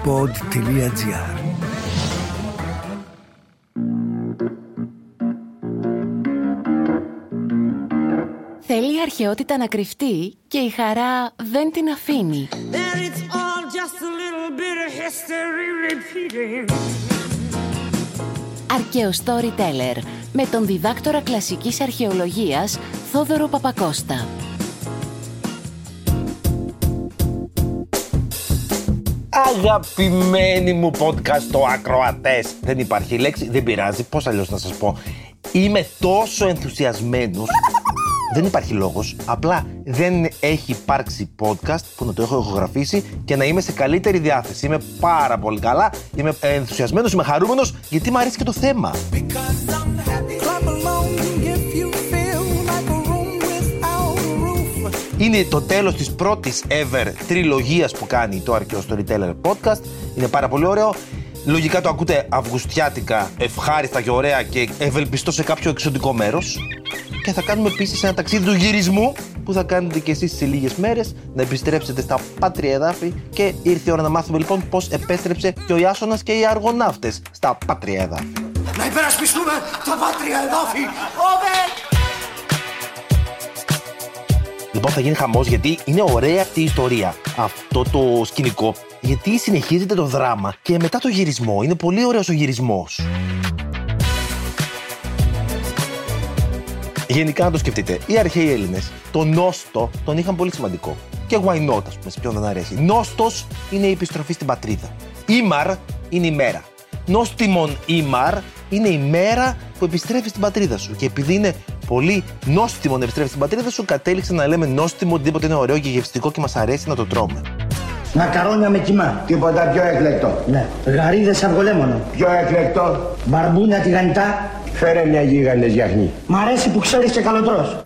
pod.gr. Θέλει η αρχαιότητα να κρυφτεί και η χαρά δεν την αφήνει. Αρχαίο Storyteller με τον διδάκτορα κλασικής αρχαιολογίας Θόδωρο Παπακώστα. Αγαπημένοι μου podcast ακροατές, δεν υπάρχει λέξη, δεν πειράζει, πώς αλλιώς να σας πω. Είμαι τόσο ενθουσιασμένος, δεν υπάρχει λόγος, απλά δεν έχει υπάρξει podcast που να το έχω ηχογραφήσει και να είμαι σε καλύτερη διάθεση. Είμαι πάρα πολύ καλά, είμαι ενθουσιασμένος, είμαι χαρούμενος γιατί μου αρέσει και το θέμα. Είναι το τέλος της πρώτης ever τριλογίας που κάνει το Αρχαίο Storyteller podcast. Είναι πάρα πολύ ωραίο. Λογικά το ακούτε αυγουστιάτικα, ευχάριστα και ωραία και ευελπιστώ σε κάποιο εξωτικό μέρος. Και θα κάνουμε επίσης ένα ταξίδι του γυρισμού που θα κάνετε και εσείς σε λίγες μέρες, να επιστρέψετε στα πάτρια εδάφη. Και ήρθε η ώρα να μάθουμε λοιπόν πώς επέστρεψε και ο Ιάσονας και οι αργοναύτες στα πάτρια εδάφη. Να υπερασπιστούμε τα πάτρια εδάφη! Λοιπόν, θα γίνει χαμός γιατί είναι ωραία αυτή η ιστορία, αυτό το σκηνικό. Γιατί συνεχίζεται το δράμα και μετά το γυρισμό. Είναι πολύ ωραίος ο γυρισμός. Γενικά να το σκεφτείτε, οι αρχαίοι Έλληνες τον νόστο τον είχαν πολύ σημαντικό. Και why not, ας πούμε, σε ποιον δεν αρέσει. Νόστος είναι η επιστροφή στην πατρίδα. Ήμαρ είναι η μέρα. Νόστιμον ήμαρ είναι η μέρα που επιστρέφει στην πατρίδα σου. Και επειδή είναι πολύ νόστιμο να επιστρέφει στην πατρίδα σου, κατέληξε να λέμε νόστιμο οτιδήποτε είναι ωραίο και γευστικό και μας αρέσει να το τρώμε. Μακαρόνια με κιμά. Τίποτα πιο εκλεκτό. Ναι. Γαρίδες αυγολέμονο. Πιο εκλεκτό. Μπαρμπούνια τηγανιτά. Φέρε μια γίγαντες γιαχνή. Μ' αρέσει που ξέρεις και καλοτρός.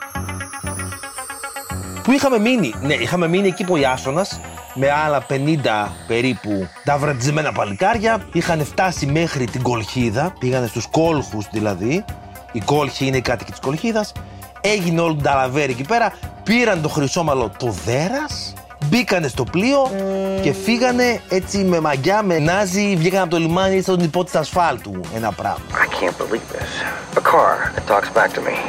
Πού είχαμε μείνει? Ναι, είχαμε μείνει εκεί που ο Ιάσονας με άλλα 50 περίπου ταυρατζημένα παλικάρια είχαν φτάσει μέχρι την Κολχίδα, πήγανε στους κόλχους δηλαδή. Οι κόλχοι είναι οι κάτοικοι της Κολχίδας. Έγινε όλο το ταλαβέρι εκεί πέρα, πήραν το χρυσόμαλο το Δέρας, μπήκανε στο πλοίο και φύγανε έτσι με μαγιά, με νάζι, βγήκαν από το λιμάνι στον υπότιτλο ασφάλτου. Ένα πράγμα. I can't believe this. A car that talks back to me.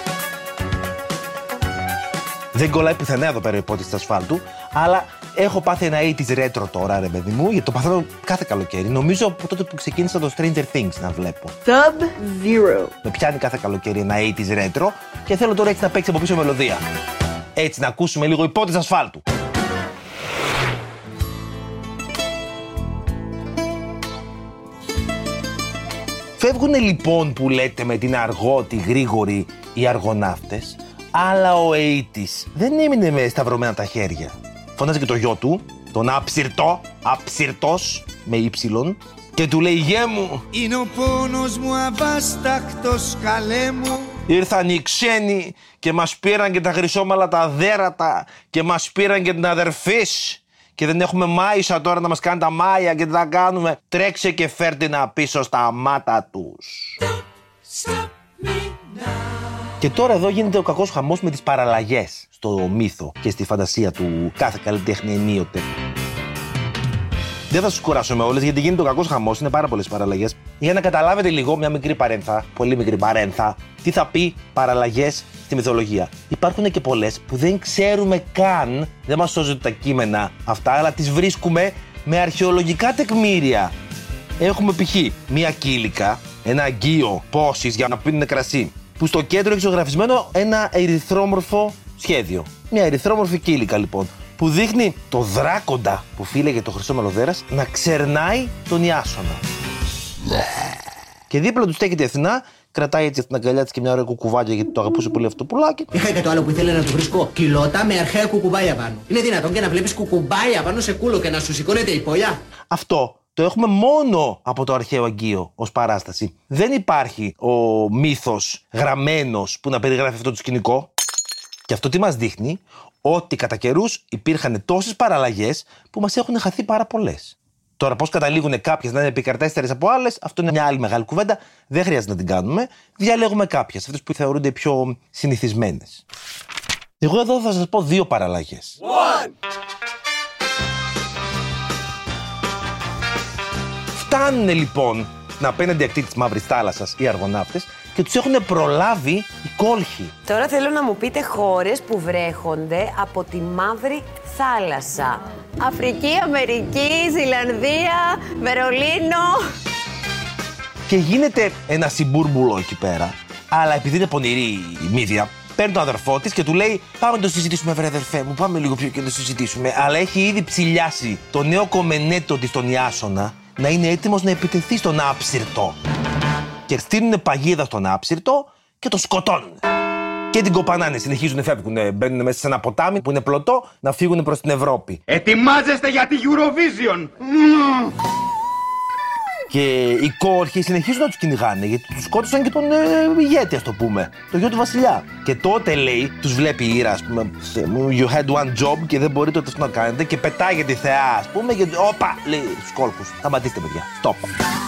Δεν κολλάει πουθενά εδώ πέρα η υπότιτλο ασφάλτου, αλλά έχω πάθει ένα 80's retro τώρα, ρε παιδί μου, γιατί το παθαίνω κάθε καλοκαίρι. Νομίζω από τότε που ξεκίνησα το Stranger Things να βλέπω. Sub-Zero. Με πιάνει κάθε καλοκαίρι ένα 80's retro και θέλω τώρα έτσι να παίξει από πίσω μελωδία. Έτσι να ακούσουμε λίγο υπότιτλο ασφάλτου. Φεύγουνε λοιπόν που λέτε με την αργό, τη γρήγορη οι αργοναύτες, αλλά ο 80's δεν έμεινε με σταυρωμένα τα χέρια. Φωνάζει και το γιο του, τον Αψυρτός με ύψιλον, και του λέει «Γέ μου, είναι ο πόνος μου αβάσταχτος, καλέ μου». Ήρθαν οι ξένοι και μας πήραν και τα χρυσόμαλα τα δέρατα και μας πήραν και την αδερφής και δεν έχουμε μάισα τώρα να μας κάνει τα μάια και τι θα κάνουμε. Τρέξε και φέρ την πίσω στα μάτα τους. Και τώρα εδώ γίνεται ο κακός χαμός με τις παραλλαγές στο μύθο και στη φαντασία του κάθε καλλιτέχνη ενίοτε. Δεν θα σας κουράσω με όλες γιατί γίνεται ο κακός χαμός, είναι πάρα πολλές παραλλαγές. Για να καταλάβετε λίγο, μια μικρή παρένθα, πολύ μικρή παρένθα, τι θα πει παραλλαγές στη μυθολογία. Υπάρχουν και πολλές που δεν ξέρουμε καν, δεν μας σώζουν τα κείμενα αυτά, αλλά τις βρίσκουμε με αρχαιολογικά τεκμήρια. Έχουμε π.χ. μια κύλικα, ένα αγκείο πόσης για να πίνουν κρασί, που στο κέντρο έχει ζωγραφισμένο ένα ερυθρόμορφο σχέδιο. Μια ερυθρόμορφη κύλικα λοιπόν, που δείχνει το δράκοντα που φύλαγε το χρυσόμαλο Δέρας να ξερνάει τον Ιάσονα. Και δίπλα του στέκεται η Αθηνά, κρατάει έτσι την αγκαλιά της και μια ωραία κουκουβάγια γιατί το αγαπούσε πολύ αυτό το πουλάκι. Είχα και το άλλο που ήθελε να του βρίσκω κιλότα με αρχαία κουκουμπάγια πάνω. Είναι δυνατόν και να βλέπεις κουκουμπάγια πάνω σε κούλο και να σου σηκώνεται η πόλια? Αυτό το έχουμε μόνο από το αρχαίο αγκείο ως παράσταση. Δεν υπάρχει ο μύθος γραμμένος που να περιγράφει αυτό το σκηνικό. Και αυτό τι μας δείχνει? Ότι κατά καιρούς υπήρχαν τόσες παραλλαγές που μας έχουν χαθεί πάρα πολλές. Τώρα, πώς καταλήγουν κάποιες να είναι επικρατέστερες από άλλες, αυτό είναι μια άλλη μεγάλη κουβέντα. Δεν χρειάζεται να την κάνουμε. Διαλέγουμε κάποιες, αυτές που θεωρούνται πιο συνηθισμένες. Εγώ εδώ θα σας πω 2 παραλλαγές. Φτάνουν λοιπόν στην απέναντι ακτή της Μαύρης Θάλασσας οι αργοναύτες και τους έχουν προλάβει οι κόλχοι. Τώρα θέλω να μου πείτε χώρες που βρέχονται από τη Μαύρη Θάλασσα. Αφρική, Αμερική, Ζηλανδία, Βερολίνο. Και γίνεται ένα συμπούρμπουλο εκεί πέρα, αλλά επειδή είναι πονηρή η Μύδια, παίρνει τον αδερφό της και του λέει: πάμε να το συζητήσουμε, βρε αδερφέ μου, πάμε λίγο πιο και να το συζητήσουμε. Αλλά έχει ήδη ψηλιάσει το νέο κομμενέτο της τον Ιάσονα να είναι έτοιμος να επιτεθεί στον Άψυρτο. Και στείλουν παγίδα στον Άψυρτο και το σκοτώνουν. Και την κοπανάνε, συνεχίζουν να φεύγουν. Μπαίνουν μέσα σε ένα ποτάμι που είναι πλωτό να φύγουν προς την Ευρώπη. Ετοιμάζεστε για τη Eurovision! Και οι κόρχοι συνεχίζουν να τους κυνηγάνε, γιατί τους σκότωσαν και τον ηγέτη, ας το πούμε, το γιο του βασιλιά. Και τότε λέει, τους βλέπει η Ήρα, ας πούμε, you had one job και δεν μπορείτε αυτό να κάνετε, και πετάγεται τη θεά, ας πούμε, και όπα, λέει στους κόλχους, σταματήστε παιδιά, stop.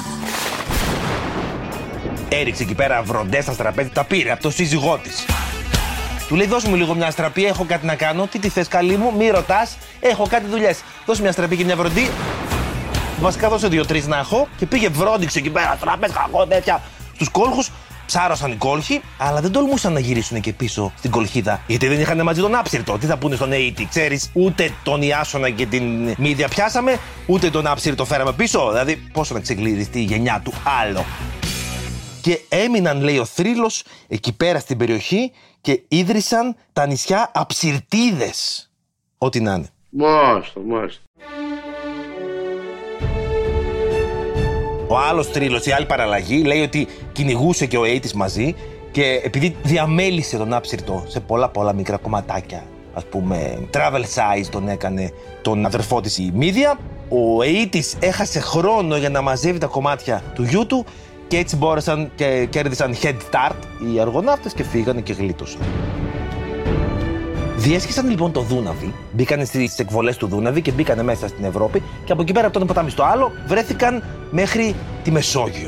Έριξε εκεί πέρα βροντές στα τραπέζι, τα πήρε από το σύζυγό της. Του λέει: δώσ' μου λίγο μια αστραπή, έχω κάτι να κάνω. Τι θες, καλή μου, μη ρωτάς, έχω κάτι δουλειές. Δώσ' μια αστραπή και μια βροντί. Βασικά δώσε 2-3 να έχω, και πήγε βρόντιξε εκεί πέρα, τραπέζι, κακό, τέτοια. Στους κόλχους ψάρωσαν οι κόλχοι, αλλά δεν τολμούσαν να γυρίσουν και πίσω στην κολχίδα. Γιατί δεν είχαν μαζί τον Άψυρτο. Τι θα πούνε στον αίτη, ξέρεις, ούτε τον Ιάσονα και την Μύδια πιάσαμε, ούτε τον Άψυρτο φέραμε πίσω. Δηλαδή, πόσο να ξεκλειδιστεί η γενιά του άλλο. Και έμειναν, λέει, ο θρύλος εκεί πέρα στην περιοχή και ίδρυσαν τα νησιά Αψυρτίδες. Ό,τι να είναι. Μάλιστα. Ο άλλος θρύλος, η άλλη παραλλαγή, λέει ότι κυνηγούσε και ο Αίτης μαζί και επειδή διαμέλισε τον Άψυρτο σε πολλά μικρά κομματάκια, ας πούμε, travel size τον έκανε τον αδερφό της η Μύδια, ο Αίτης έχασε χρόνο για να μαζεύει τα κομμάτια του γιού του και έτσι μπόρεσαν και κέρδισαν head start οι αργοναύτες και φύγανε και γλίτωσαν. Διέσχισαν λοιπόν το Δούναβι, μπήκαν στις εκβολές του Δούναβι και μπήκαν μέσα στην Ευρώπη και από εκεί πέρα από το ένα ποτάμι στο άλλο βρέθηκαν μέχρι τη Μεσόγειο.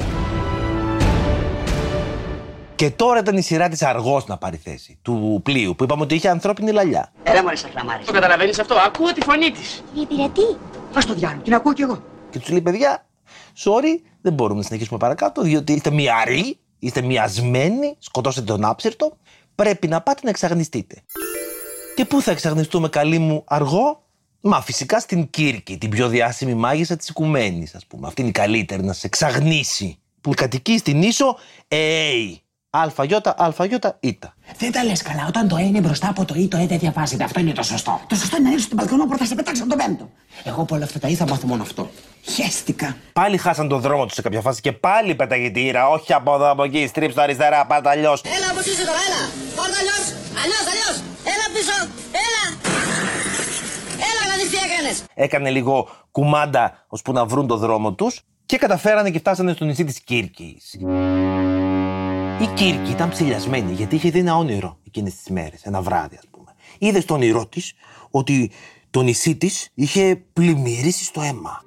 Και τώρα ήταν η σειρά της Αργός να πάρει θέση, του πλοίου που είπαμε ότι είχε ανθρώπινη λαλιά. Έλα μωρέ σαχλαμάρι. Το καταλαβαίνεις αυτό, ακούω τη φωνή της. Υπηρετεί. Πας το διάλογο, την ακούω κι εγώ. Και τους λέει: παιδιά, sorry, δεν μπορούμε να συνεχίσουμε παρακάτω, διότι είστε μοιαροί, είστε μοιασμένοι, σκοτώσετε τον Άψυρτο, πρέπει να πάτε να εξαγνιστείτε. Και πού θα εξαγνιστούμε, καλή μου Αργό? Μα φυσικά στην Κύρκη, την πιο διάσημη μάγισσα της Οικουμένης, ας πούμε. Αυτή είναι η καλύτερη να σε εξαγνίσει. Που κατοικεί στην ίσο ΑΙ. ΑΙ, Ήτα. Δεν τα λες καλά, όταν το είναι μπροστά από το το δεν διαβάζεται. Αυτό είναι το σωστό. Το σωστό είναι να έρθει στον μπαλκονό πρώτα, σε πετάξω τον πέμπτο. Εγώ από όλα αυτά τα θα μάθω μόνο αυτό. Χαίστηκα. Πάλι χάσαν τον δρόμο τους σε κάποια φάση και πάλι πέταγε τη Ήρα. Όχι από εδώ, από εκεί, στρίψτε αριστερά, πάτα αλλιώς. Έλα, όπως είσαι τώρα, έλα. Πάτα αλλιώς. Έλα πίσω, έλα να δεις τι έκανες. Έκανε λίγο κουμάντα ώσπου να βρουν τον δρόμο τους και καταφέρανε και φτάσανε στο νησί της Κύρκης. Η Κύρκη ήταν ψηλιασμένη γιατί είχε δει ένα όνειρο εκείνες τις μέρες, ένα βράδυ ας πούμε. Είδε στο όνειρό της ότι το νησί της είχε πλημμυρίσει στο αίμα.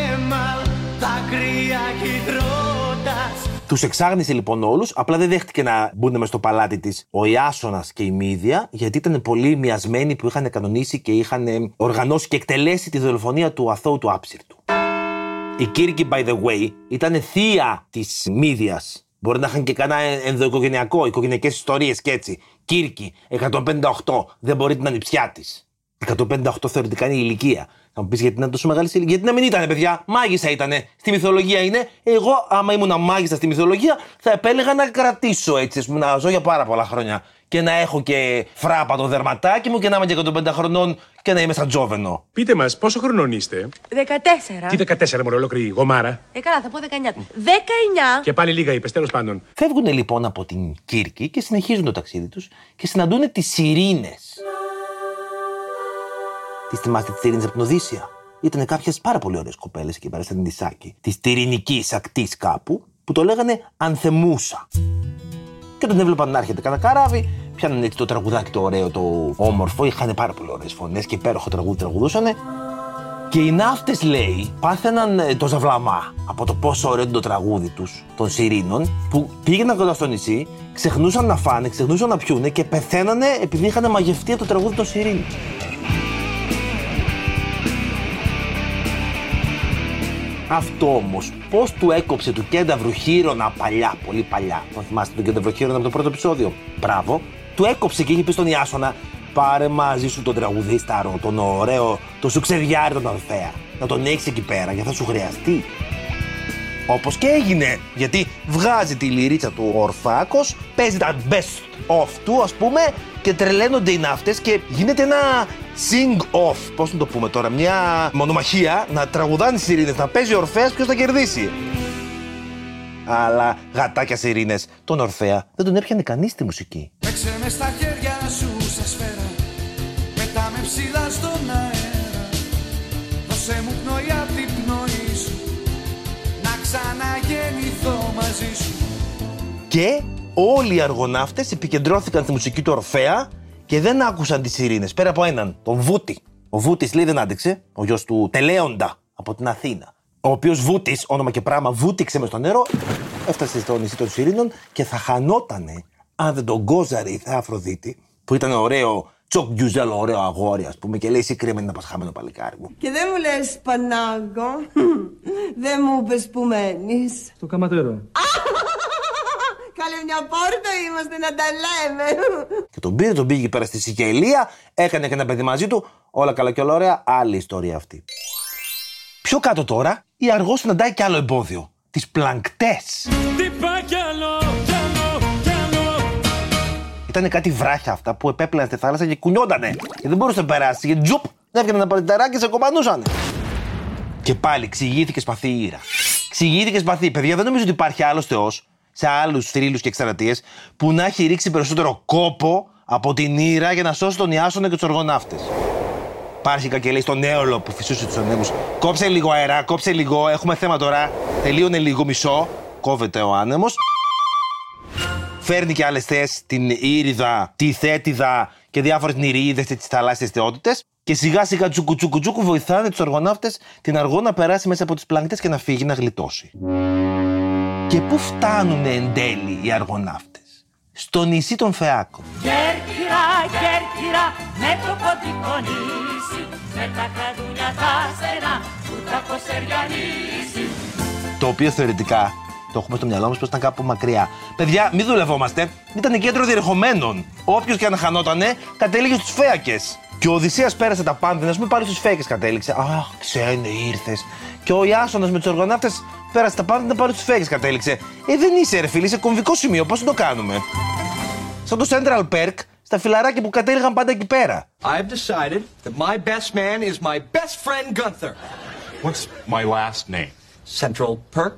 Τους εξάγνησε λοιπόν όλους, απλά δεν δέχτηκε να μπουν μες στο παλάτι της ο Ιάσονας και η Μύδια, γιατί ήταν πολύ μοιασμένοι που είχαν κανονίσει και είχαν οργανώσει και εκτελέσει τη δολοφονία του αθώου του Άψυρτου. Η Κύρκη, by the way, ήταν θεία της Μύδιας. Μπορεί να είχαν και κανένα ενδοοικογενειακό, οικογενειακές ιστορίες και έτσι. Κύρκη, 158, δεν μπορεί την ανιψιά της. 158 θεωρητικά είναι η ηλικία. Θα μου πεις γιατί είναι τόσο μεγάλη ηλικία? Γιατί να μην ήτανε, παιδιά, μάγισσα ήτανε. Στη μυθολογία είναι. Εγώ, άμα ήμουν μάγισσα στη μυθολογία, θα επέλεγα να κρατήσω έτσι, να ζω για πάρα πολλά χρόνια. Και να έχω και φράπα το δερματάκι μου και να είμαι και 150 χρονών και να είμαι σαν Τζόβενο. Πείτε μας, πόσο χρονών είστε? 14. Τι 14, μωρέ, ολόκληρη γομάρα? Καλά, θα πω 19. 19! Και πάλι λίγα είπες, τέλος πάντων. Φεύγουν λοιπόν από την Κύρκη και συνεχίζουν το ταξίδι τους και συναντούν τις Ειρήνες. Τις θυμάστε τις Ειρήνες από την Οδύσσεια? Ήτανε κάποιες πάρα πολύ ωραίες κοπέλες εκεί πέρα στην νησάκι της Τυρινικής ακτής κάπου που το λέγανε Ανθεμούσα. Και τον έβλεπαν να έρχεται κατά καράβι, πιάνανε έτσι το τραγουδάκι το ωραίο, το όμορφο, είχαν πάρα πολύ ωραίες φωνές και υπέροχο τραγούδι τραγουδούσανε. Και οι ναύτες, λέει, πάθαιναν το ζαβλαμά από το πόσο ωραίο είναι το τραγούδι τους, των Σιρήνων, που πήγαιναν κοντά στο νησί, ξεχνούσαν να φάνε, ξεχνούσαν να πιούνε και πεθαίνανε επειδή είχαν μαγευτεί από το τραγούδι των Σιρήνων. Αυτό όμως, πώς του έκοψε του Κένταβρου Χείρονα παλιά, πολύ παλιά. Το θυμάστε τον Κένταβρο Χείρονα από το πρώτο επεισόδιο? Μπράβο. Του έκοψε και είχε πει στον Ιάσονα: πάρε μαζί σου τον τραγουδίσταρο, τον ωραίο, τον σουξεδιάρη, τον Ορφέα. Να τον έχεις εκεί πέρα, γιατί θα σου χρειαστεί. Όπως και έγινε, γιατί βγάζει τη λυρίτσα του ο Ορφάκος, παίζει τα best of του, ας πούμε, και τρελαίνονται οι ναύτες και γίνεται ένα sing-off. Πώς να το πούμε τώρα, μια μονομαχία να τραγουδάνε οι σιρήνες, να παίζει ο Ορφέας, ποιος θα κερδίσει. Αλλά γατάκια σιρήνες, τον Ορφέα δεν τον έπιανε κανείς στη μουσική. Παίξε με στα χέρια σου σε σφαίρα, πετά με ψηλά στον αέρα, δώσε μου πνοή απ' την πνοή σου, να ξαναγεννηθώ μαζί σου. Και όλοι οι αργοναύτες επικεντρώθηκαν στη μουσική του Ορφέα και δεν άκουσαν τις σιρήνες, πέρα από έναν, τον Βούτη. Ο Βούτης λέει δεν άντεξε, ο γιος του Τελέοντα από την Αθήνα. Ο οποίος Βούτης, όνομα και πράγμα, βούτυξε μες στο νερό, έφτασε στο νησί των Σιρήνων και θα χανότανε αν δεν τον γκόζαρε η Θεά Αφροδίτη, που ήταν ωραίο τσοκ γκιουζέλο, ωραίο αγόρι, ας πούμε, και λέει εσύ κρέμενη να πας χαμένο παλικάρι μου. Και δεν μου λες Πανάγκο, δεν μου είπες που μένεις. Στο Καματέρο. Καλή μια πόρτα είμαστε να τα λέμε. Και τον πήρε, τον πήγε πέρα στη Σικελία, έκανε και ένα παιδί μαζί του, όλα καλά και όλα ωραία, άλλη ιστορία αυτή. Πιο κάτω τώρα, η Αργός συναντάει κι άλλο εμπόδιο, τις πλανκτές. Ήτανε κάτι βράχια αυτά που επέπλαιναν στη θάλασσα και κουνιόντανε και δεν μπορούσε να περάσει, γιατί τζουπ, έφυγαν ένα παλιτεράκι και σε κομμανούσανε. Και πάλι ξηγήθηκε σπαθή η Ήρα. Ξηγήθηκε σπαθή. Παιδιά, δεν νομίζω ότι υπάρχει άλλος θεός σε άλλους θρύλους και εκστρατείες που να έχει ρίξει περισσότερο κόπο από την Ήρα για να σώσει τον Ιάσονα και τους οργοναύτες. Υπάρχει και λέει στον Έολο που φυσούσε τους ανέμους: κόψε λίγο αέρα, κόψε λίγο, έχουμε θέμα τώρα. Τελείωνε λίγο, μισό. Κόβεται ο άνεμος. Φέρνει και άλλες θεές, την Ήριδα, τη Θέτιδα και διάφορες νηριίδες και τις θαλάσσιες θεότητες. Και σιγά σιγά τσουκου βοηθάνε τους οργοναύτες την Αργό να περάσει μέσα από τις πλανήτες και να φύγει να γλιτώσει. Και πού φτάνουνε εν τέλει οι αργοναύτες? Στο νησί των Φεάκων. Κέρκυρα, με το ποντικό νήσι, με τα καδούνια τα στενά, που τα κοσεριανίσει. Το οποίο θεωρητικά το έχουμε στο μυαλό μας πως ήταν κάπου μακριά. Παιδιά, μην δουλευόμαστε, ήταν κέντρο διερχομένων. Όποιος και αν χανότανε, κατέληγε στους Φέακες. Και ο Οδυσσέας πέρασε τα Πάνθυνα, ας πούμε, πάλι στους Φέακες κατέληξε. Αχ, ξένε ήρθες. Και ο Ιάσονας με τους οργοναύτες πέρασε τα Πάνθυνα, πάλι στους Φέακες κατέληξε. Δεν είσαι ρε φίλοι, είσαι κομβικό σημείο, πώς θα το κάνουμε? Σαν το Central Perk, στα φιλαράκια που κατέληγαν πάντα εκεί πέρα. I've decided that my best man is my best friend Gunther. What's my last name? Central Perk.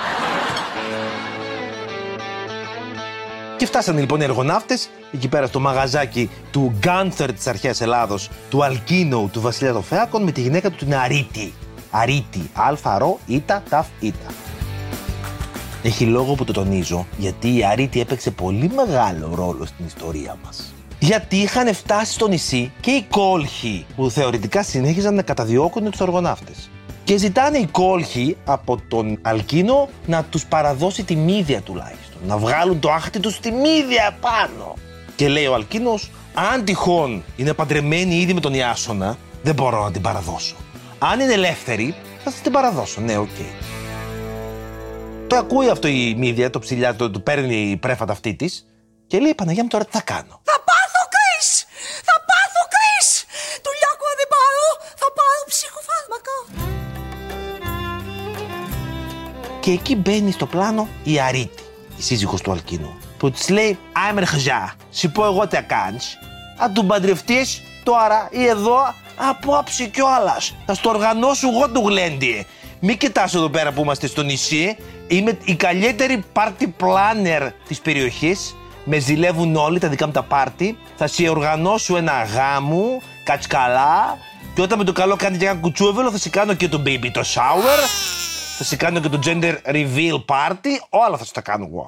Και φτάσανε λοιπόν οι αργοναύτες εκεί πέρα στο μαγαζάκι του Gunther της αρχαίας Ελλάδος, του Αλκίνου, του βασιλιά των Φεάκων, με τη γυναίκα του την Αρίτη. Αρίτη, α, ρο, ήτα, ταφ, ήτα. Έχει λόγο που το τονίζω, γιατί η Αρίτη έπαιξε πολύ μεγάλο ρόλο στην ιστορία μας. Γιατί είχαν φτάσει στο νησί και οι κόλχοι που θεωρητικά συνέχιζαν να καταδιώκουν τους οργοναύτες. Και ζητάνε οι κόλχοι από τον Αλκίνο να τους παραδώσει τη μύδια τουλάχιστον. Να βγάλουν το άχτι τους στη μύδια πάνω. Και λέει ο Αλκίνος, αν τυχόν είναι παντρεμένοι ήδη με τον Ιάσονα, δεν μπορώ να την παραδώσω. Αν είναι ελεύθερη, θα σας την παραδώσω. Ναι, οκ. Το ακούει αυτό η μύδια, το ψηλιά, το παίρνει η πρέφα αυτή της και λέει, Παναγιά μου, τώρα τι θα κάνω? Θα πάθω κρίς! Θα πάθω κρίς! Του Λιάκου δεν πάρω, θα πάρω ψυχοφάρμακα. Και εκεί μπαίνει στο πλάνο η Αρίτη, η σύζυγος του Αλκίνου, που της λέει, Άιμερ Χζά, σου πω εγώ τι θα κάνεις. Αν τον παντρευτείς τώρα ή εδώ, απόψε κιόλας. Θα στο οργανώσω εγώ το γλέντι. Μην κοιτάς εδώ πέρα που είμαστε στο νησί. Είμαι η καλύτερη party planner της περιοχής. Με ζηλεύουν όλοι τα δικά μου τα πάρτι. Θα σε οργανώσω ένα γάμο, κάτσε καλά. Και όταν με το καλό κάνει και ένα κουτσούβελο, θα σε κάνω και το baby το shower. Θα σε κάνω και το gender reveal party. Όλα θα σου τα κάνω εγώ.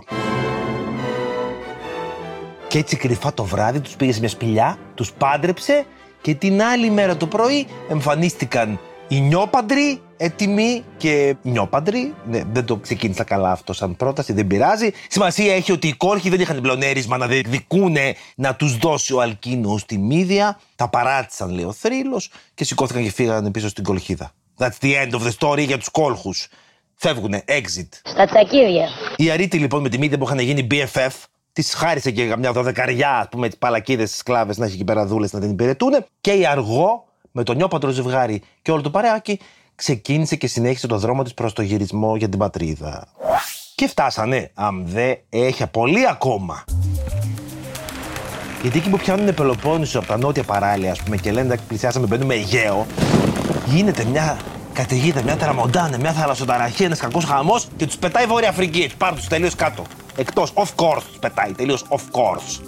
Και έτσι κρυφά το βράδυ τους πήγε σε μια σπηλιά, τους πάντρεψε και την άλλη μέρα το πρωί εμφανίστηκαν οι νιόπαντροι έτοιμοι και νιόπαντροι. Ναι, δεν το ξεκίνησα καλά αυτό σαν πρόταση, δεν πειράζει. Σημασία έχει ότι οι κόρχοι δεν είχαν πλεονέρισμα να διεκδικούνε να τους δώσει ο Αλκίνος τη μύδια. Τα παράτησαν, λέει ο θρύλος, και σηκώθηκαν και φύγανε πίσω στην κολχίδα. That's the end of the story για τους κόλχους. Φεύγουνε, exit. Στα τσακίδια. Η Αρίτη λοιπόν με τη Μίδια που είχαν γίνει BFF, της χάρισε και μια 12 με τις παλακίδες, τις σκλάβες να έχει εκεί πέρα δούλες να την υπηρετούνε. Και η Αργό με το νιόπαντρο ζευγάρι και όλο το παρεάκι ξεκίνησε και συνέχισε το δρόμο της προς το γυρισμό για την πατρίδα. Και φτάσανε, αμδέ, έχει πολύ ακόμα. Γιατί εκεί που πιάνουν Πελοπόννησο από τα νότια παράλια, ας πούμε, και λένε ότι πλησιάσαμε, μπαίνουμε Αιγαίο, γίνεται μια καταιγίδα, μια τραμοντάνα, μια θαλασσοταραχή, ένας κακός χαμός και τους πετάει η Βόρεια Αφρική. Τους πάρουν τους τελείως κάτω. Εκτός, of course, τους πετάει, τελείως of course.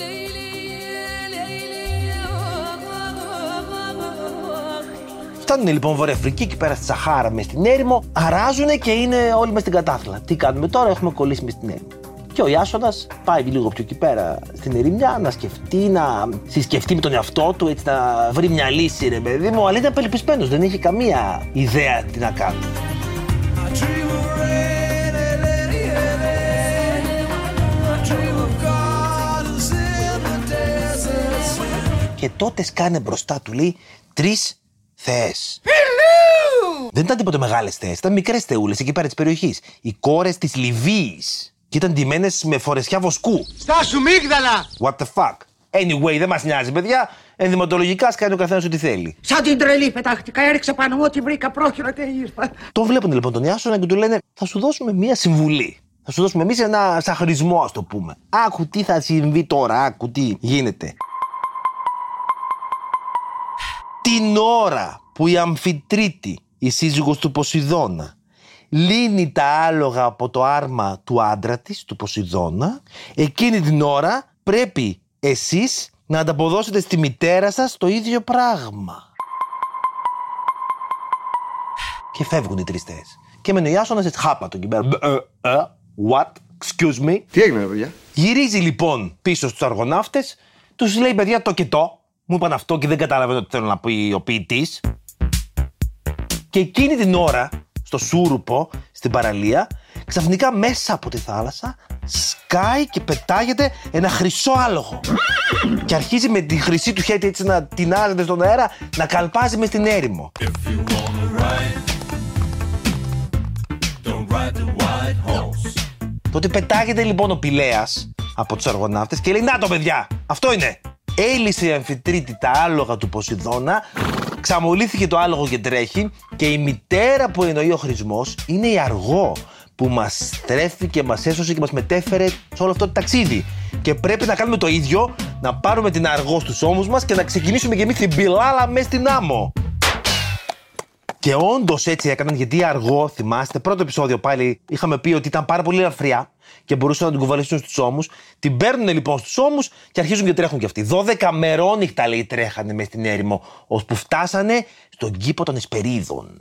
Φτάνουν λοιπόν Βόρεια Αφρική και πέρα στη Σαχάρα μες στην έρημο, αράζουνε και είναι όλοι μες στην κατάθλα. Τι κάνουμε τώρα, έχουμε κολλήσει μες στην έρημο. Και ο Ιάσονας πάει λίγο πιο εκεί πέρα στην ερημιά να σκεφτεί, να συσκεφτεί με τον εαυτό του, έτσι να βρει μια λύση, ρε παιδί μου, αλλά είναι απελπισμένος, δεν έχει καμία ιδέα τι να κάνει. Και τότε σκάνε μπροστά του, λέει, 3 θεές. Δεν ήταν τίποτε μεγάλες θεές, ήταν μικρές θεούλες εκεί πέρα της περιοχής. Οι κόρες της Λιβύης. Και ήταν ντυμένες με φορεσιά βοσκού. Στάσου μίγδαλα! What the fuck. Anyway, δεν μας νοιάζει, παιδιά. Ενδυματολογικά σκάνει ο καθένας ό,τι θέλει. Σαν την τρελή πετάχτηκα, έριξα πάνω μου ό,τι βρήκα πρόχειρο τελείως. Τον βλέπουν λοιπόν τον Ιάσονα και του λένε: θα σου δώσουμε μία συμβουλή. Θα σου δώσουμε εμείς ένα σαχρισμό, ας το πούμε. Άκου τι θα συμβεί τώρα, άκου τι γίνεται. Την ώρα που η Αμφιτρίτη, η σύζυγος του Ποσειδώνα, λύνει τα άλογα από το άρμα του άντρα της, του Ποσειδώνα, εκείνη την ώρα πρέπει εσείς να ανταποδώσετε στη μητέρα σας το ίδιο πράγμα. Και φεύγουν οι 3 θεές. Και μένει ο Ιάσονας έτσι χάπατο εκεί πέρα. What? Excuse me. Τι έγινε, παιδιά? Γυρίζει λοιπόν πίσω στους αργοναύτες, τους λέει: παιδιά, το και το. Μου είπαν αυτό και δεν καταλαβαίνω τι θέλω να πει ο ποιητής. Και εκείνη την ώρα, στο Σούρουπο, στην παραλία, ξαφνικά μέσα από τη θάλασσα σκάει και πετάγεται ένα χρυσό άλογο. Και αρχίζει με τη χρυσή του χέτη έτσι να τεινάζεται στον αέρα, να καλπάζει μες στην έρημο. Τότε πετάγεται λοιπόν ο Πηλέας από τους αργοναύτες και λέει: να το παιδιά, αυτό είναι. Έλυσε η Αμφιτρίτη τα άλογα του Ποσειδώνα, ξαμολύθηκε το άλογο και τρέχει, και η μητέρα που εννοεί ο χρησμός είναι η Αργό, που μας στρέφει και μας έσωσε και μας μετέφερε σε όλο αυτό το ταξίδι. Και πρέπει να κάνουμε το ίδιο, να πάρουμε την Αργό στους ώμους μας και να ξεκινήσουμε και εμείς την πιλάλα μες στην άμμο. Και όντως έτσι έκαναν, γιατί η Αργό, θυμάστε, πρώτο επεισόδιο πάλι είχαμε πει ότι ήταν πάρα πολύ ελαφριά και μπορούσαν να την κουβαλήσουν στους ώμους. Την παίρνουν λοιπόν στους ώμους και αρχίζουν και τρέχουν κι αυτοί. 12 μερόνυχτα, λέει, τρέχανε μες στην έρημο, ώσπου φτάσανε στον κήπο των Εσπερίδων.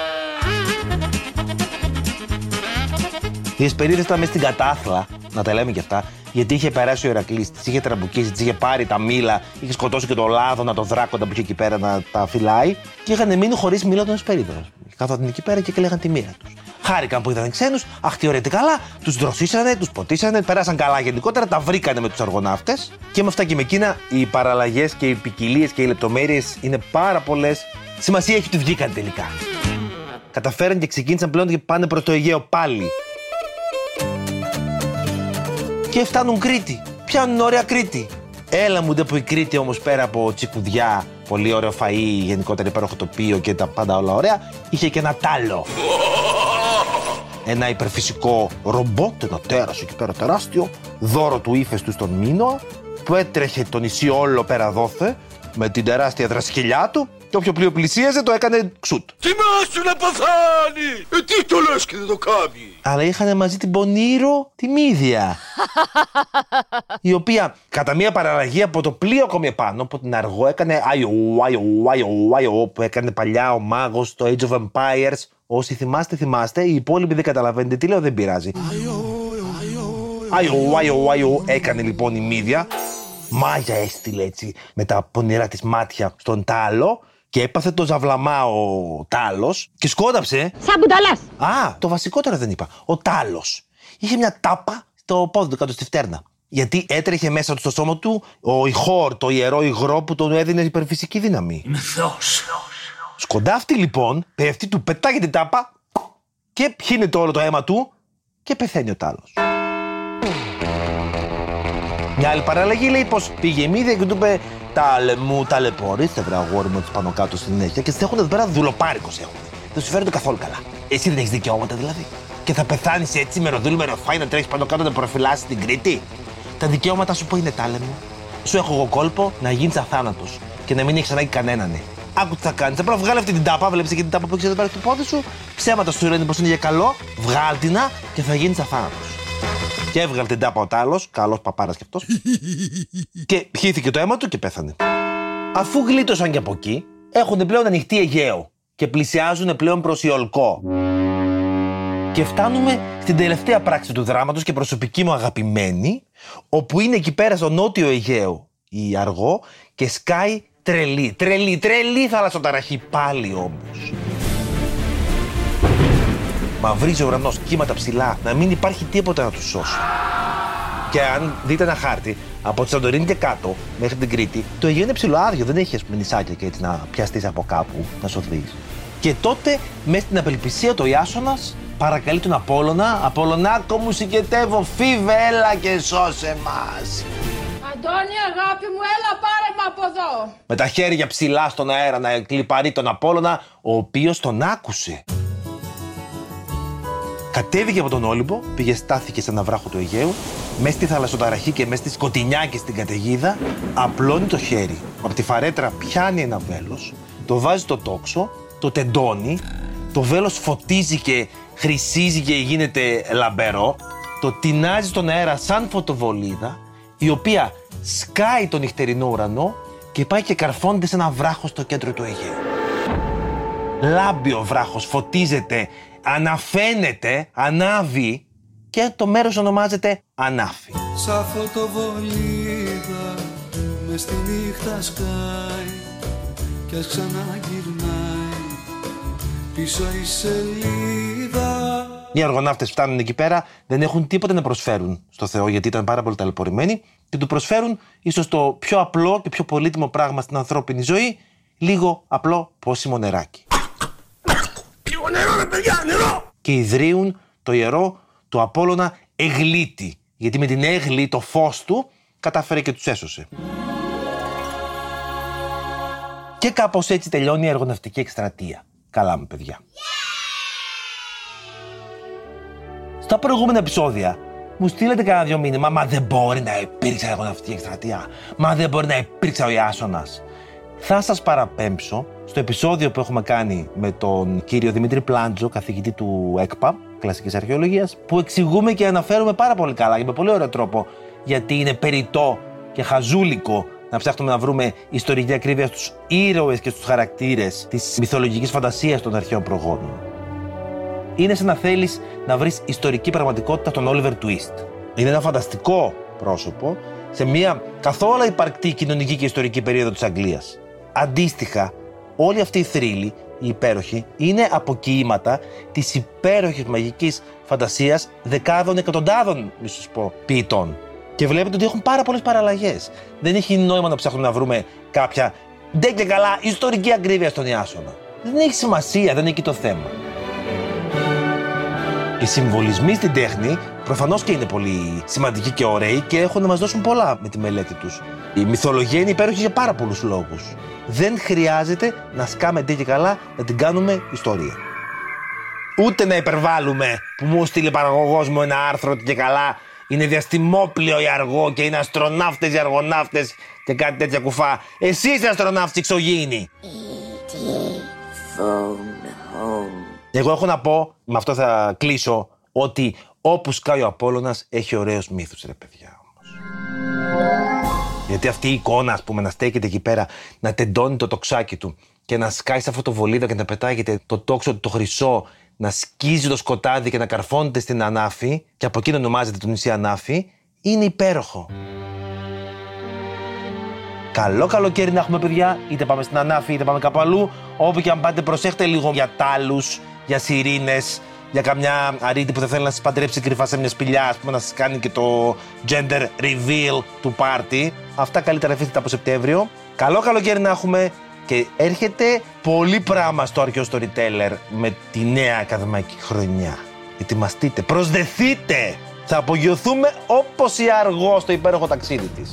Οι Εσπερίδες ήταν μέσα στην κατάθλα, να τα λέμε κι αυτά, γιατί είχε περάσει ο Ηρακλής, τις είχε τραμπουκίσει, τις είχε πάρει τα μήλα, είχε σκοτώσει και το Λάδωνα, το δράκοντα που είχε εκεί πέρα να τα φυλάει, και είχαν μείνει χωρίς μήλα των Εσπερίδων. Κάθονταν εκεί πέρα και κλαίγαν τη μοίρα τους. Χάρηκαν που είδαν ξένους, αχ τι ωραία τι καλά, τους δροσίσανε, τους ποτίσανε, περάσαν καλά γενικότερα, τα βρήκανε με τους αργοναύτες. Και με αυτά και με εκείνα, οι παραλλαγές και οι ποικιλίες και οι λεπτομέρειες είναι πάρα πολλές. Σημασία έχει ότι βγήκαν τελικά. Καταφέραν και ξεκίνησαν πλέον και πάνε προς το Αιγαίο πάλι. Και φτάνουν Κρήτη. Πιάνουν ωραία Κρήτη. Έλα μου ντε που η Κρήτη όμως, πέρα από τσικουδιά, πολύ ωραίο φαΐ, γενικότερα υπέροχο τοπίο και τα πάντα όλα ωραία, είχε και ένα τάλο. Ένα υπερφυσικό ρομπότ, ένα τέρας εκεί πέρα τεράστιο, δώρο του ύφεστου στον Μήνωα, που έτρεχε το νησί όλο πέρα δόθε, με την τεράστια δρασκελιά του, και όποιο πλοίο πλησίαζε το έκανε ξούτ. Θυμάσου να παθάνει! Τι το λες και δεν το κάνει! Αλλά είχαν μαζί την Πονήρο τη Μύδια, η οποία κατά μία παραλλαγή από το πλοίο ακόμη επάνω, από την Αργό, έκανε αϊο, που έκανε παλιά ο μάγος στο Age of Empires. Όσοι θυμάστε, οι υπόλοιποι δεν καταλαβαίνετε τι λέω, δεν πειράζει. Αϊο, έκανε λοιπόν η Μύδια. Μάγια έστειλε έτσι με τα πονηρά της μάτια στον τάλο και έπαθε το ζαβλαμά ο τάλος και σκόνταψε. Σαν μπουνταλάς. Α, το βασικότερο δεν είπα. Ο τάλος είχε μια τάπα στο πόδι του κάτω στη φτέρνα. Γιατί έτρεχε μέσα του στο σώμα του ο ηχόρ, το ιερό υγρό που τον έδινε υπερφυσική δύναμη. Είμαι Θεός. Σκοντάφτη λοιπόν, πέφτει, του πετάγεται την τάπα και χύνεται όλο το αίμα του και πεθαίνει ο Τάλος. Μια άλλη παραλλαγή λέει πως πήγε η Μύδια και του είπε «Μου ταλαιπωρήστε βρε αγόρι μου έτσι πάνω κάτω στην συνέχεια και έχουν εδώ πέρα δουλοπάρικος έχουν. Δεν σου φέρνει καθόλου καλά. Εσύ δεν έχεις δικαιώματα δηλαδή. Και θα πεθάνεις έτσι με ροδούλη, με ροφάι να τρέχεις πάνω κάτω να προφυλάσσεις την Κρήτη. Τα δικαιώματα σου που είναι τάλε μου. Σου έχω εγώ κόλπο να γίνεις αθάνατος και να μην έχεις ανάγκη κανέναν. Άκου τι θα κάνεις. Απλά βγάλε αυτή την τάπα, βλέπεις εκεί την τάπα που έχεις εδώ πέρα στο πόδι σου. Ψέματα σου λένε πως είναι για καλό, βγάλ την και θα γίνεις αθάνατος. Και έβγαλε την τάπα ο Τάλος, καλός παπάρας κι αυτός. Και χύθηκε το αίμα του και πέθανε. Αφού γλίτωσαν και από εκεί, έχουν πλέον ανοιχτή Αιγαίο και πλησιάζουν πλέον προς Ιολκό. Και φτάνουμε στην τελευταία πράξη του δράματος και προσωπική μου αγαπημένη, όπου είναι εκεί πέρα στο νότιο Αιγαίο η Αργό και σκάει τρελή θαλασσοταραχή πάλι όμως. Μαυρίζει ο ουρανός, κύματα ψηλά, να μην υπάρχει τίποτα να τους σώσει. Και αν δείτε ένα χάρτη, από τη Σαντορίνη και κάτω, μέχρι την Κρήτη, το Αιγαίο είναι ψηλοάδιο, δεν έχει νησάκια και έτσι να πιαστείς από κάπου, να σωθείς. Και τότε, μέσα στην απελπισία, το Ιάσονας παρακαλεί τον Απόλλωνα μου συγκετεύω, φίβε, έλα και σώσε μας. Αντώνη, αγάπη μου, έλα πάρε με από εδώ. Με τα χέρια ψηλά στον αέρα να κλιπαρεί τον Απόλλωνα, ο οποίος τον άκουσε. Κατέβηκε από τον Όλυμπο, πήγε στάθηκε σε ένα βράχο του Αιγαίου, μέσα στη θαλασσοταραχή και μέσα στη σκοτεινιά και στην καταιγίδα, απλώνει το χέρι. Από τη φαρέτρα πιάνει ένα βέλος, το βάζει στο τόξο, το τεντώνει, το βέλος φωτίζει και χρυσίζει και γίνεται λαμπερό, το τεινάζει στον αέρα σαν φωτοβολίδα, η οποία σκάει τον νυχτερινό ουρανό και πάει και καρφώνεται σε ένα βράχο στο κέντρο του Αιγαίου. Λάμπει ο βράχος, φωτίζεται, αναφαίνεται, ανάβει και το μέρος ονομάζεται Ανάφη. Σαν φωτοβολίδα μες στη νύχτα σκάει κι ας ξαναγυρνάει πίσω η σελίδα. Οι αργοναύτες φτάνουν εκεί πέρα, δεν έχουν τίποτα να προσφέρουν στο Θεό γιατί ήταν πάρα πολύ ταλαιπωρημένοι και του προσφέρουν ίσως το πιο απλό και πιο πολύτιμο πράγμα στην ανθρώπινη ζωή, λίγο απλό πόσιμο νεράκι. Λίγο νερό ρε παιδιά, νερό! Και ιδρύουν το ιερό του Απόλλωνα Εγλίτη, γιατί με την έγλη, το φως του, κατάφερε και τους έσωσε. Και κάπως έτσι τελειώνει η αργοναυτική εκστρατεία. Καλά μου παιδιά. Στα προηγούμενα επεισόδια μου στείλετε κανένα δυο μήνυμα, μα δεν μπορεί να υπήρξε αργοναυτική εκστρατεία, μα δεν μπορεί να υπήρξε ο Ιάσονας. Θα σας παραπέμψω στο επεισόδιο που έχουμε κάνει με τον κύριο Δημήτρη Πλάντζο, καθηγητή του ΕΚΠΑ, Κλασικής Αρχαιολογίας, που εξηγούμε και αναφέρουμε πάρα πολύ καλά και με πολύ ωραίο τρόπο γιατί είναι περιττό και χαζούλικο να ψάχνουμε να βρούμε ιστορική ακρίβεια στους ήρωες και στους χαρακτήρες της μυθολογικής φαντασίας των αρχαίων προγόνων. Είναι σαν να θέλεις να βρεις ιστορική πραγματικότητα στον Oliver Twist. Είναι ένα φανταστικό πρόσωπο σε μια καθόλου υπαρκτή κοινωνική και ιστορική περίοδο της Αγγλίας. Αντίστοιχα, όλοι αυτοί οι θρύλοι, οι υπέροχοι, είναι αποκοίηματα της υπέροχης μαγικής φαντασίας δεκάδων, εκατοντάδων, μη σου πω, ποιητών. Και βλέπετε ότι έχουν πάρα πολλές παραλλαγές. Δεν έχει νόημα να ψάχνουμε να βρούμε κάποια ντε και καλά ιστορική ακρίβεια στον Ιάσονα. Δεν έχει σημασία, δεν είναι εκεί το θέμα. Οι συμβολισμοί στην τέχνη προφανώς και είναι πολύ σημαντικοί και ωραίοι και έχουν να μας δώσουν πολλά με τη μελέτη τους. Η μυθολογία είναι υπέροχη για πάρα πολλούς λόγους. Δεν χρειάζεται να σκάμε ντε και καλά να την κάνουμε ιστορία. Ούτε να υπερβάλλουμε που μου στείλε παραγωγός μου ένα άρθρο ότι και καλά είναι διαστημόπλαιο η Αργό και είναι αστροναύτες οι αργοναύτες και κάτι τέτοια κουφά. Εσύ είσαι αστροναύτης εξωγήινη. Εγώ έχω να πω, με αυτό θα κλείσω, ότι όπου σκάει ο Απόλλωνας έχει ωραίους μύθους ρε παιδιά όμως. Γιατί αυτή η εικόνα, ας πούμε, να στέκεται εκεί πέρα, να τεντώνει το τοξάκι του και να σκάει σαν φωτοβολίδα και να πετάγεται το τόξο του το χρυσό, να σκίζει το σκοτάδι και να καρφώνεται στην Ανάφη και από εκεί να ονομάζεται το νησί Ανάφη, είναι υπέροχο. Καλό καλοκαίρι να έχουμε παιδιά, είτε πάμε στην Ανάφη είτε πάμε κάπου αλλού. Όπου και αν πάτε προσέχτε λίγο για τάλους, για σιρήνες, για καμιά αρίτη που θα θέλει να σας παντρέψει κρυφά σε μια σπηλιά, ας πούμε, να σας κάνει και το gender reveal του πάρτι. Αυτά καλύτερα αφήστε από Σεπτέμβριο. Καλό καλοκαίρι να έχουμε Και έρχεται πολύ πράγμα στο αρχαίο Storyteller με τη νέα ακαδημαϊκή χρονιά. Ετοιμαστείτε, προσδεθείτε! Θα απογειωθούμε όπως η Αργό στο υπέροχο ταξίδι της.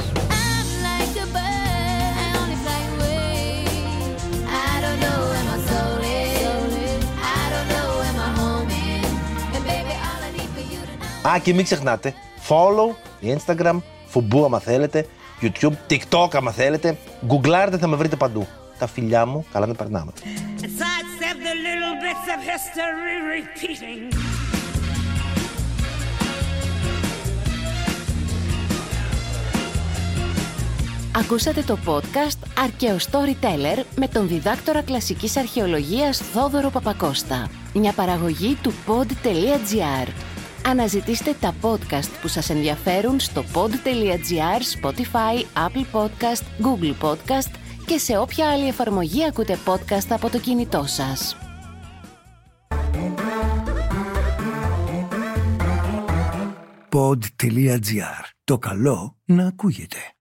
Α, και μην ξεχνάτε, follow, Instagram, Φουμπού άμα θέλετε, YouTube, TikTok άμα θέλετε, γκουγκλάρετε, θα με βρείτε παντού. Τα φιλιά μου, καλά να περνάμε. Ακούσατε το podcast Αρχαίο Storyteller με τον διδάκτορα κλασικής αρχαιολογίας Θόδωρο Παπακώστα. Μια παραγωγή του pod.gr. Αναζητήστε τα podcast που σας ενδιαφέρουν στο pod.gr, Spotify, Apple Podcast, Google Podcast και σε όποια άλλη εφαρμογή ακούτε podcast από το κινητό σας. Pod.gr. Το καλό να ακούγεται.